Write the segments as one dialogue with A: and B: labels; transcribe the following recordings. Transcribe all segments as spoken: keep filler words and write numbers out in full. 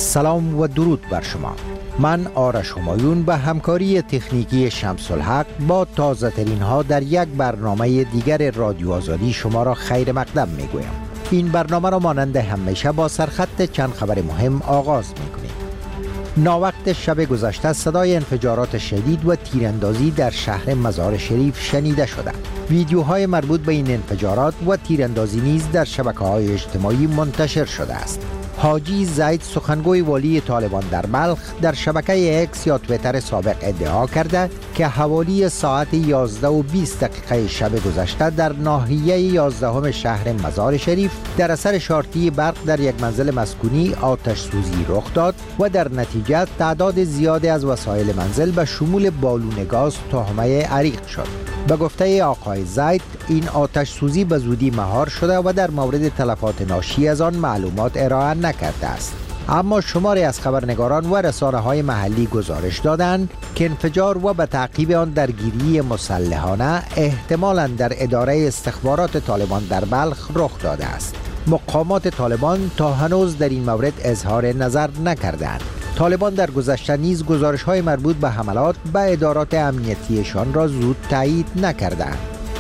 A: سلام و درود بر شما. من آرش همایون به همکاری تکنیکی شمس الحق با تازه ترین ها در یک برنامه دیگر رادیو آزادی شما را خیر مقدم می گویم. این برنامه را مانند همیشه با سرخط چند خبر مهم آغاز می کنیم. ناوقت شب گذشته صدای انفجارات شدید و تیراندازی در شهر مزار شریف شنیده شده. ویدیوهای مربوط به این انفجارات و تیراندازی نیز در شبکه‌های اجتماعی منتشر شده است. حاجی زید سخنگوی والی طالبان در بلخ در شبکه اکس یا تویتر سابق ادعا کرده که حوالی ساعت یازده و بیست دقیقه شب گذشته در ناحیه یازدهم شهر مزار شریف در اثر شارتی برق در یک منزل مسکونی آتش سوزی رخ داد و در نتیجه تعداد زیادی از وسایل منزل به شمول بالون گاز تهمه عریق شد. به گفته آقای زید این آتش سوزی به زودی مهار شده و در مورد تلفات ناشی از آن معلومات ارائه نکرده است. اما شماری از خبرنگاران و رسانه‌های محلی گزارش دادند که انفجار و به تعقیب آن درگیری مسلحانه احتمالاً در اداره استخبارات طالبان در بلخ رخ داده است. مقامات طالبان تا هنوز در این مورد اظهار نظر نکردند. طالبان در گذشته نیز گزارش‌های مربوط به حملات به ادارات امنیتیشان را زود تایید نکردند.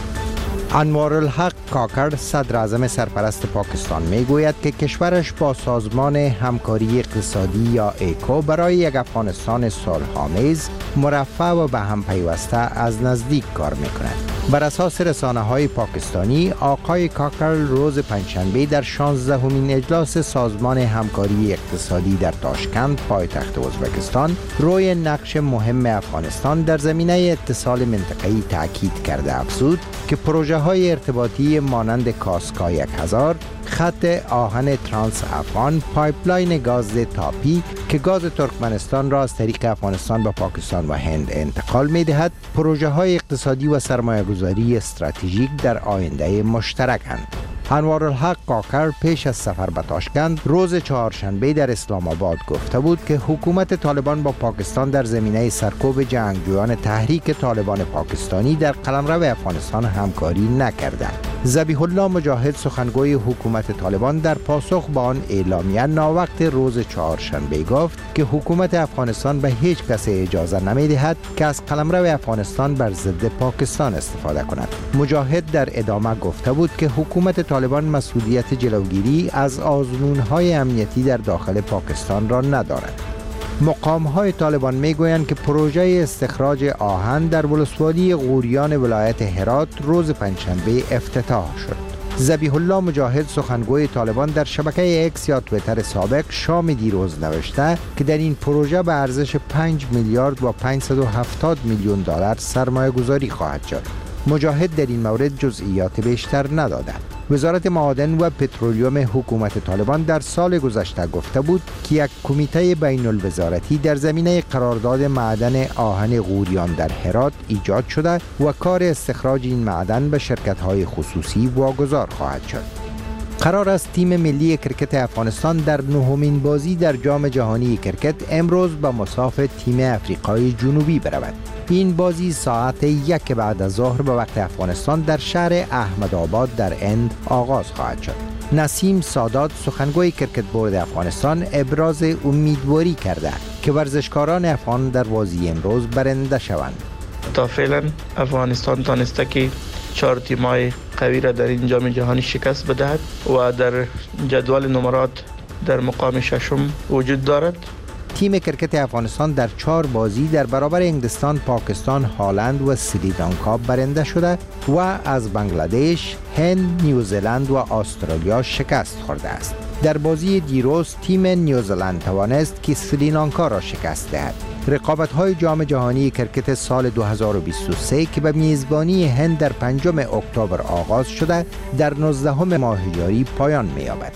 A: انوارالحق کاکر صدر اعظم سرپرست پاکستان می گوید که کشورش با سازمان همکاری اقتصادی یا ایکو برای یک افغانستان صلح‌آمیز، مرفه و به هم پیوسته از نزدیک کار می کند. بر اساس رسانه های پاکستانی، آقای کاکر روز پنجشنبه در شانزدهمین اجلاس سازمان همکاری اقتصادی در تاشکند پایتخت ازبکستان روی نقش مهم افغانستان در زمینه اتصال منطقه‌ای تاکید کرده افزود که پروژه های ارتباطی مانند کاسکا یک هزار، خط آهن ترانس افغان، پایپلاین گاز تاپی که گاز ترکمنستان را از طریق افغانستان به پاکستان و هند انتقال می دهد، پروژه های اقتصادی و سرمایه گذاری استراتژیک در آینده مشترکند. انوارالحق کاکر پیش از سفر به تاشکند روز چهارشنبه در اسلام آباد گفته بود که حکومت طالبان با پاکستان در زمینه سرکوب جنگجویان تحریک طالبان پاکستانی در قلمرو افغانستان همکاری نکرده. ذبیح الله مجاهد سخنگوی حکومت طالبان در پاسخ به آن اعلامیه ناوقت روز چهارشنبه گفت که حکومت افغانستان به هیچ کس اجازه نمی دهد که از قلمرو افغانستان بر ضد پاکستان استفاده کند. مجاهد در ادامه گفته بود که حکومت طالبان مسئولیت جلوگیری از آزمون‌های امنیتی در داخل پاکستان را ندارد. مقام‌های طالبان می‌گویند که پروژه استخراج آهن در ولسوالی غوریان ولایت هرات روز پنجشنبه افتتاح شد. ذبیح الله مجاهد سخنگوی طالبان در شبکه اکس یا تویتر سابق شام دیروز نوشته که در این پروژه به ارزش پنج میلیارد و پانصد و هفتاد میلیون دلار سرمایه گذاری خواهد شد. مجاهد در این مورد جزئیات بیشتر ندادند. وزارت معادن و پترولیوم حکومت طالبان در سال گذشته گفته بود که یک کمیته بین الوزارتی در زمینه قرارداد معدن آهن غوریان در هرات ایجاد شده و کار استخراج این معدن به شرکت‌های خصوصی واگذار خواهد شد. قرار است تیم ملی کرکت افغانستان در نهمین بازی در جام جهانی کرکت امروز به مصاف تیم افریقای جنوبی برود. این بازی ساعت یک بعد از ظهر به وقت افغانستان در شهر احمدآباد در هند آغاز خواهد شد. نسیم سادات سخنگوی کرکت بورد افغانستان ابراز امیدواری کرده که ورزشکاران افغان در بازی امروز برنده شوند.
B: تا فعلا افغانستان تانسته که چهار تیمای قوی را در این جام جهانی شکست بدهد و در جدول نمرات در مقام ششم وجود دارد.
A: تیم کرکت افغانستان در چهار بازی در برابر انگلستان، پاکستان، هالند و سریلانکا برنده شده و از بنگلادش، هند، نیوزلند و استرالیا شکست خورده است. در بازی دیروز تیم نیوزلند توانست که سریلانکا را شکست دهد. رقابت‌های جام جهانی کرکت سال دو هزار و بیست و سه که به میزبانی هند در پنجم اکتبر آغاز شده در نوزدهم ماه جاری پایان می‌یابد.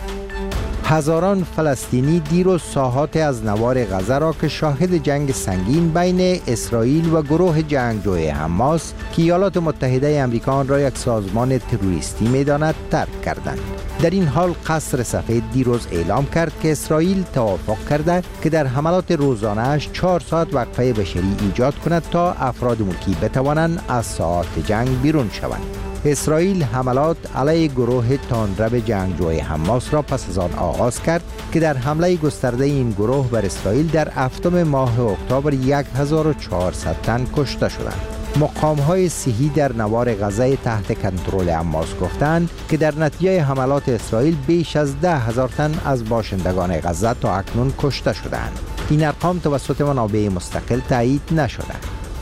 A: هزاران فلسطینی دیروز ساحات از نوار غزه را که شاهد جنگ سنگین بین اسرائیل و گروه جنگجوی حماس که ایالات متحده آمریکا آن را یک سازمان تروریستی می‌داند ترک کردند. در این حال قصر سفید دیروز اعلام کرد که اسرائیل توافق کرده که در حملات روزانه‌اش چهار ساعت وقفه بشری ایجاد کند تا افراد ملکی بتوانند از ساحات جنگ بیرون شوند. اسرائیل حملات علیه گروه تندرو جنگجوی حماس را پس از آن آغاز کرد که در حمله گسترده این گروه بر اسرائیل در هفتم ماه اکتبر هزار و چهارصد تن کشته شدند. مقام‌های صحی در نوار غزه تحت کنترل حماس گفتند که در نتیجه حملات اسرائیل بیش از ده هزار تن از باشندگان غزه تا اکنون کشته شدند. این ارقام توسط منابع مستقل تایید نشده.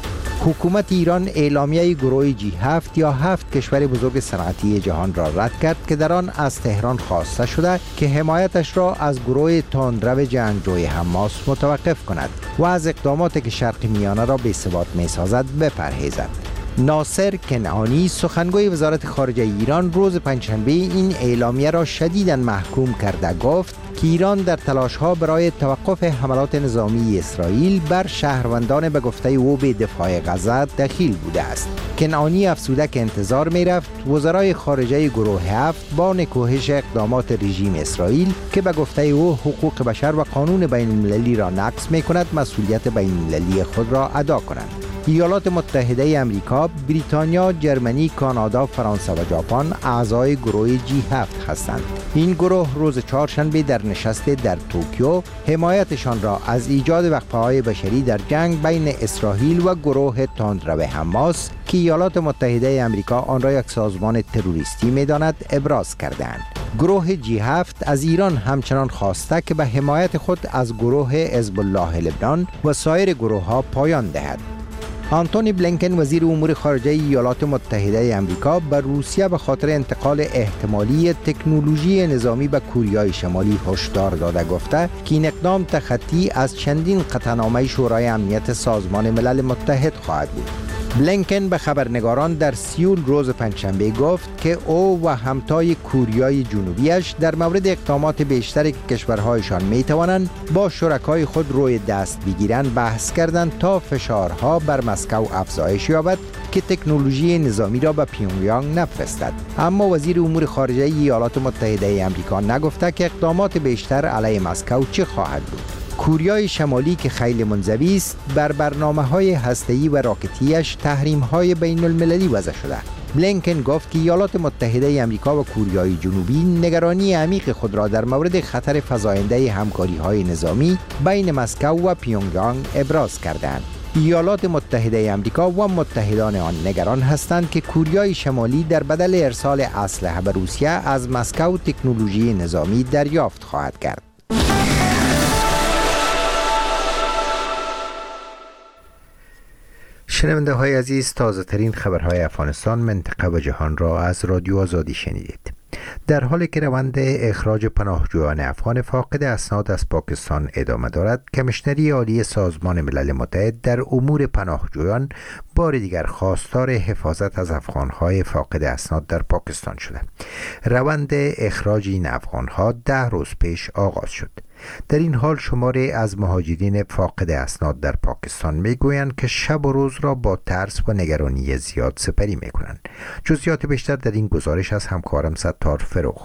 A: حکومت ایران اعلامیه گروه جی هفت یا هفت کشور بزرگ صنعتی جهان را رد کرد که در آن از تهران خواسته شده که حمایتش را از گروه تندرو جنگجوی حماس متوقف کند و از اقداماتی که شرق میانه را بی‌ثبات می‌سازد بپرهیزد. ناصر کنعانی سخنگوی وزارت خارجه ایران روز پنجشنبه این اعلامیه را شدیداً محکوم کرده گفت که ایران در تلاش‌ها برای توقف حملات نظامی اسرائیل بر شهروندان به گفته او به دفاع غزه دخیل بوده است. کنعانی افزوده که انتظار می‌رفت وزرای خارجه گروه هفت با نکوهش اقدامات رژیم اسرائیل که به گفته او حقوق بشر و قانون بین المللی را نقض می‌کند مسئولیت بین المللی خود را ادا کنند. ایالات متحده امریکا، بریتانیا، جرمنی، کانادا، فرانسه و ژاپن اعضای گروه جی هفت هستند. این گروه روز چهارشنبه در نشست در توکیو حمایتشان را از ایجاد وقفه‌های بشری در جنگ بین اسرائیل و گروه تندرو حماس که ایالات متحده امریکا آن را یک سازمان تروریستی می‌داند ابراز کردند. گروه جی هفت از ایران همچنان خواسته که به حمایت خود از گروه حزب الله لبنان و سایر گروه‌ها پایان دهد. آنتونی بلینکن وزیر امور خارجه ایالات متحده آمریکا به روسیه به خاطر انتقال احتمالی تکنولوژی نظامی به کوریای شمالی هشدار داده گفته که این اقدام تخطی از چندین قطعنامه شورای امنیت سازمان ملل متحد خواهد بود. بلینکن به خبرنگاران در سیول روز پنجشنبه گفت که او و همتای کوریای جنوبیش در مورد اقدامات بیشتری که کشورهایشان می توانند با شرکای خود روی دست بگیرند بحث کردند تا فشارها بر مسکو افزایش یابد که تکنولوژی نظامی را به پیونگیانگ نفرستد. اما وزیر امور خارجه ایالات متحده آمریکا نگفته که اقدامات بیشتر علیه مسکو چه خواهد بود. کوریای شمالی که خیلی منزوی است بر برنامه‌های هسته‌ای و راکتیش تحریم‌های بین المللی وضع شده. بلینکن گفت که ایالات متحده آمریکا و کوریای جنوبی نگرانی عمیق خود را در مورد خطر فزاینده همکاری‌های نظامی بین مسکو و پیونگیانگ ابراز کردند. ایالات متحده آمریکا و متحدان آن نگران هستند که کوریای شمالی در بدل ارسال اسلحه به روسیه از مسکو تکنولوژی نظامی دریافت خواهد کرد. شنونده های عزیز، تازه ترین خبرهای افغانستان، منطقه و جهان را از رادیو آزادی شنیدید. در حالی که روند اخراج پناهجویان افغان فاقد اسناد از پاکستان ادامه دارد، کمیشنری عالی سازمان ملل متحد در امور پناهجویان بار دیگر خواستار حفاظت از افغانهای فاقد اسناد در پاکستان شده. روند اخراج این افغانها ده روز پیش آغاز شد. در این حال شماری از مهاجرین فاقد اسناد در پاکستان میگویند که شب و روز را با ترس و نگرانی زیاد سپری میکنند. جزئیات بیشتر در این گزارش از همکارم ستار فروغ.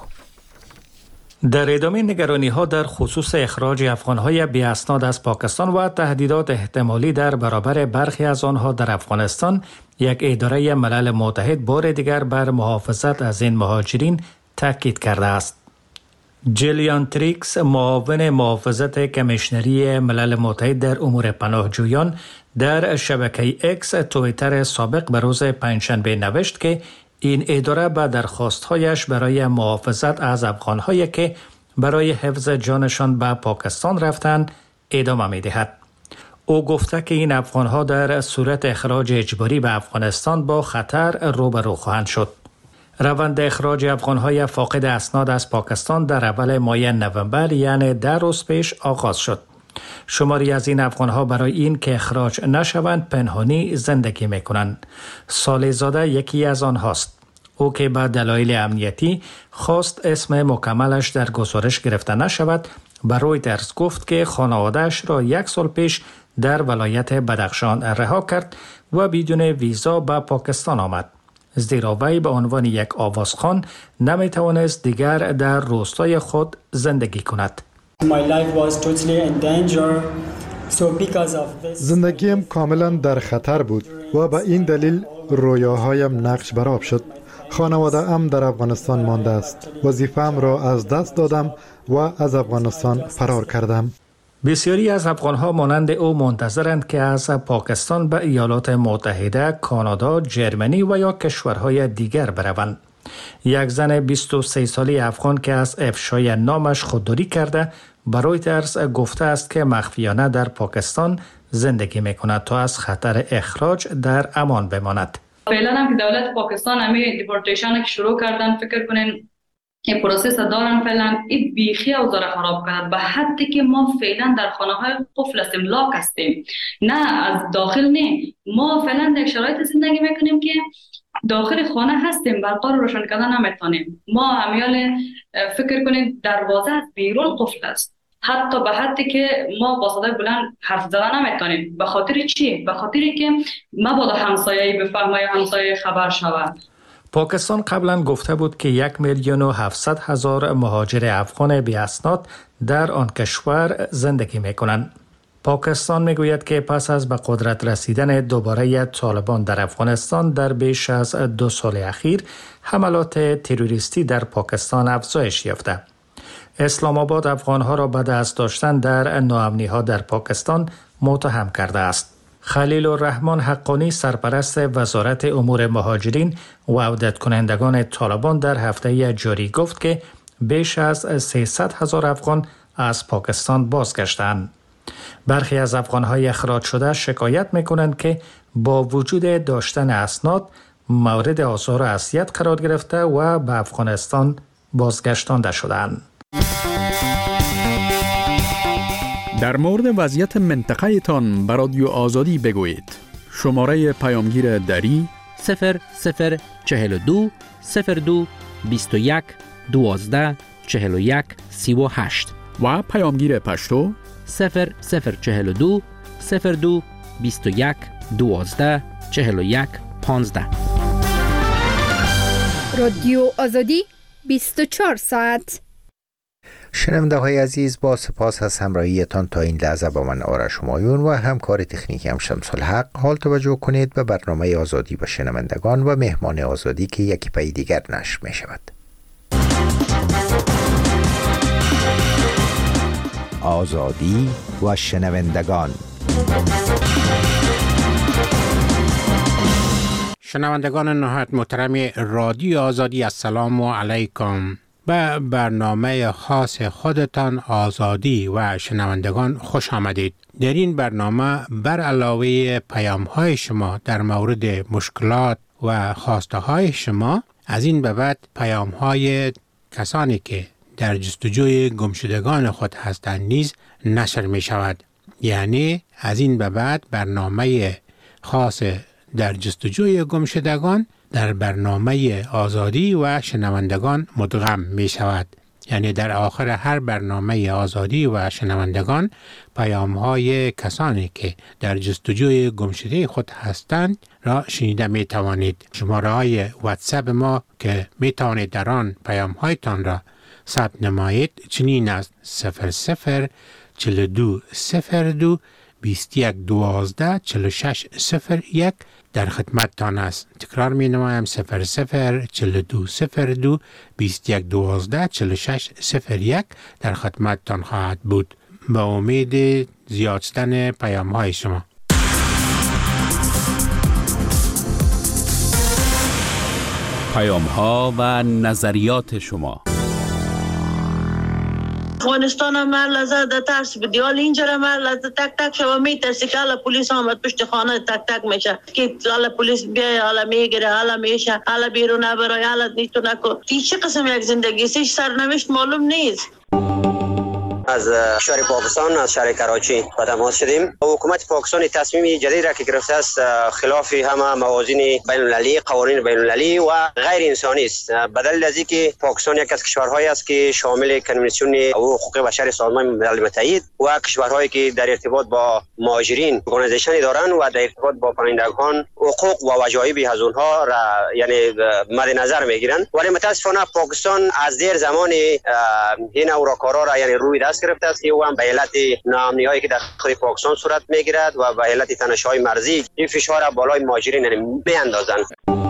C: در ادامه نگرانی ها در خصوص اخراج افغانهای بی اسناد از پاکستان و تهدیدات احتمالی در برابر برخی از آنها در افغانستان، یک اداره ملل متحد بار دیگر بر محافظت از این مهاجرین تاکید کرده است. جلیان تریکس، معاون محافظت کمیشنری ملل متحد در امور پناهجویان، در شبکه اکس توییتر سابق به روز پنجشنبه نوشت که این اداره به درخواست‌هایش برای محافظت از افغان‌هایی که برای حفظ جانشان به پاکستان رفتند ادامه می‌دهد. او گفته که این افغان‌ها در صورت اخراج اجباری به افغانستان با خطر روبرو خواهند شد. روند اخراج افغان‌های فاقد اسناد از پاکستان در اول ماه نوامبر، یعنی ده روز پیش آغاز شد. شماری از این افغان‌ها برای این که اخراج نشوند پنهانی زندگی می‌کنند. صالح زاده یکی از آنهاست. او که به دلایل امنیتی خواست اسم مکملش در گزارش گرفته نشود، به رویترز گفت که خانواده‌اش را یک سال پیش در ولایت بدخشان رها کرد و بدون ویزا به پاکستان آمد. زیرا وی به عنوان یک آوازخوان نمی‌توانست دیگر در روستای خود زندگی کند.
D: زندگیم کاملا در خطر بود و به این دلیل رویاهایم نقش برآب شد. خانواده ام در افغانستان مانده است. وظیفه‌ام را از دست دادم و از افغانستان فرار کردم.
C: بسیاری از افغانها مانند او منتظرند که از پاکستان به ایالات متحده، کانادا، جرمنی و یا کشورهای دیگر بروند. یک زن بیست و سه ساله افغان که از افشای نامش خودداری کرده به رویترز گفته است که مخفیانه در پاکستان زندگی میکند تا از خطر اخراج در امان بماند.
E: فعلا هم که دولت پاکستان همی دیپورتیشن که شروع کردن، فکر کنین این پروسس دارن فعلا این بیخی اوضاع خراب کرد به حدی که ما فعلا در خانه های قفل هستیم، لاک هستیم، نه از داخل نه. ما فعلا در شرایط زندگی میکنیم که داخل خانه هستیم، برقا رو روشن کردن نمیتونیم. ما همیال فکر کنید دروازه از بیرون قفل است، حتی به حدی که ما با صدای بلند حرف زدن نمیتونیم. به خاطر چی؟ به خاطری که مبادا همسایه‌ای بفهمه یا همسایه خبر شود.
C: پاکستان قبلا گفته بود که یک میلیون و هفتصد هزار مهاجر افغان بی اسناد در آن کشور زندگی میکنند. پاکستان میگوید که پس از به قدرت رسیدن دوباره طالبان در افغانستان در بیش از دو سال اخیر حملات تروریستی در پاکستان افزایش یافته. اسلام آباد افغانها را به دست داشتن در ناامنی‌ها در پاکستان متهم کرده است. خلیل الرحمن حقانی سرپرست وزارت امور مهاجرین و عودت کنندگان طالبان در هفته جاری گفت که بیش از سیصد هزار افغان از پاکستان بازگشتند. برخی از افغان‌های اخراج شده شکایت می‌کنند که با وجود داشتن اسناد مورد آزار و اذیت قرار گرفته و به افغانستان بازگشتانده شدند.
F: در مورد وضعیت منطقه تان به رادیو آزادی بگویید. شماره پیامگیر دری
G: صفر صفر چهل و دو صفر دو بیست و یک دوازده چهل و یک سی و هشت
F: و پیامگیر پشتو
G: صفر صفر چهل و دو صفر دو بیست و یک دوازده چهل و یک پانزده.
H: رادیو آزادی بیست و چهار ساعت.
A: شنونده های عزیز، با سپاس از همراهیتان تا این لحظه با من آرش همایون و همکار تکنیکی هم شمس الحق. حال توجه کنید به برنامه آزادی و شنوندگان و مهمان آزادی که یکی پای دیگر نشر می شود. آزادی و شنوندگان.
I: شنوندگان نهایت محترم رادیو آزادی، السلام علیکم. به برنامه خاص خودتان آزادی و شنوندگان خوش آمدید. در این برنامه بر علاوه پیام های شما در مورد مشکلات و خواسته های شما، از این به بعد پیام های کسانی که در جستجوی گمشدگان خود هستند نیز نشر می شود. یعنی از این به بعد برنامه خاص در جستجوی گمشدگان در برنامه آزادی و شنوندگان مدغم می شود. یعنی در آخر هر برنامه آزادی و شنوندگان پیام های کسانی که در جستجوی گمشده خود هستند را شنیده می توانید. شماره های واتساپ ما که می توانید در آن پیام هایتان را ثبت نمایید چنین است: صفر صفر چهل و دو صفر دو بیست و یک دوازده چهل و شش صفر یک در خدمتتان است. تکرار می نمایم: صفر صفر چهل و دو صفر دو بیست و یک دوازده چهل و شش صفر یک در خدمتتان خواهد بود. با امید زیاد شدن پیام های شما.
F: پیام ها و نظریات شما.
J: افغانستان هم هر لحظه در ترس بدی، حال اینجا هم هر لحظه تک تک شما میترسی که حالا پلیس آمد پشت خانه تک تک میشه که حالا پلیس بیای، حالا میگیره، حالا میشه، حالا بیرون نبرای، حالا نیتو نکن. این چه قسم یک زندگی است؟ سرنوشت معلوم نیست.
K: از شهر پاکستان، از شهر کراچی به تماس شدیم. حکومت پاکستان تصمیم جدید را که گرفته است خلاف همه موازین بین المللی، قوانین بین المللی و غیر انسانی است. به دلیل از اینکه پاکستان یک از کشورهایی است که شامل کنوانسیون حقوق بشر سازمان ملل متحد و کشورهایی که در ارتباط با مهاجرین ارگانیزیشنی دارند و در ارتباط با پناهندگان حقوق و وجایب از اونها را یعنی مد نظر میگیرند. ولی متاسفانه پاکستان از دیر زمان این اوراکارا را یعنی روی دست گرفته است که او هم به علت ناامنی‌هایی که در خود پاکستان صورت میگیرد و به علت تنش‌های مرزی این فشار بالای مهاجرین میاندازند.